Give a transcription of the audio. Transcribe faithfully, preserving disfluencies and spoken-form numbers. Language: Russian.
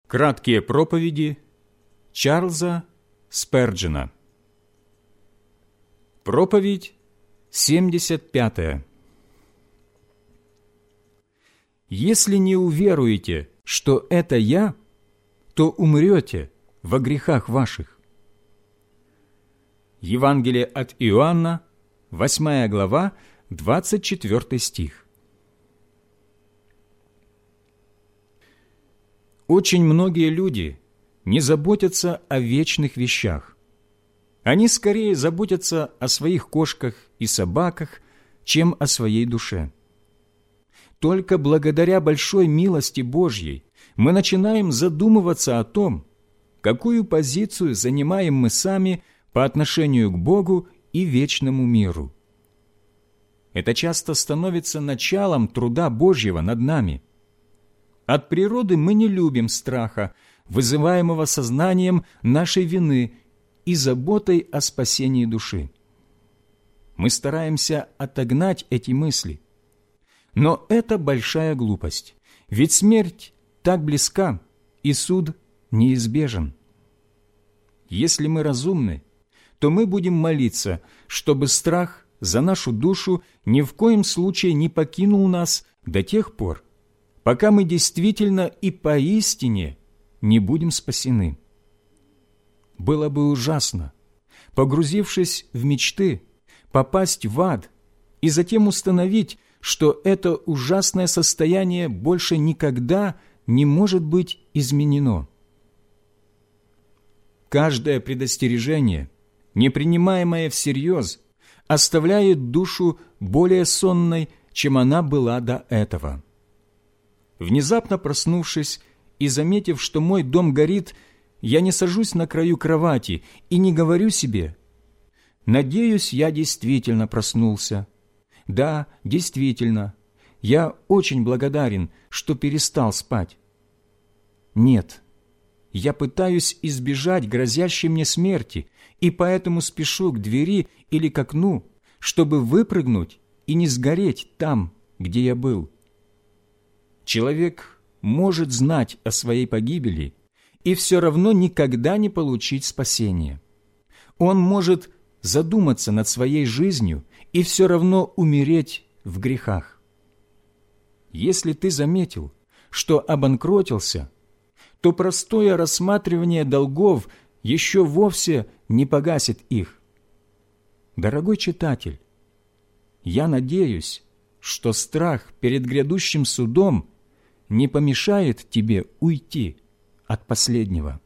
Краткие проповеди Чарльза Сперджена. Проповедь семьдесят пятая. «Если не уверуете, что это я, то умрете во грехах ваших». Евангелие от Иоанна, восьмая глава, двадцать четвёртый стих. Очень многие люди не заботятся о вечных вещах. Они скорее заботятся о своих кошках и собаках, чем о своей душе. Только благодаря большой милости Божьей мы начинаем задумываться о том, какую позицию занимаем мы сами по отношению к Богу и вечному миру. Это часто становится началом труда Божьего над нами. От природы мы не любим страха, вызываемого сознанием нашей вины и заботой о спасении души. Мы стараемся отогнать эти мысли. Но это большая глупость, ведь смерть так близка, и суд неизбежен. Если мы разумны, то мы будем молиться, чтобы страх за нашу душу ни в коем случае не покинул нас до тех пор, пока мы действительно и поистине не будем спасены. Было бы ужасно, погрузившись в мечты, попасть в ад и затем установить, что это ужасное состояние больше никогда не может быть изменено. Каждое предостережение, не принимаемое всерьез, оставляет душу более сонной, чем она была до этого. Внезапно проснувшись и заметив, что мой дом горит, я не сажусь на краю кровати и не говорю себе: «Надеюсь, я действительно проснулся. Да, действительно, я очень благодарен, что перестал спать». Нет, я пытаюсь избежать грозящей мне смерти, и поэтому спешу к двери или к окну, чтобы выпрыгнуть и не сгореть там, где я был. Человек может знать о своей погибели и все равно никогда не получить спасения. Он может задуматься над своей жизнью и все равно умереть в грехах. Если ты заметил, что обанкротился, то простое рассматривание долгов еще вовсе не погасит их. Дорогой читатель, я надеюсь, что страх перед грядущим судом не помешает тебе уйти от последнего.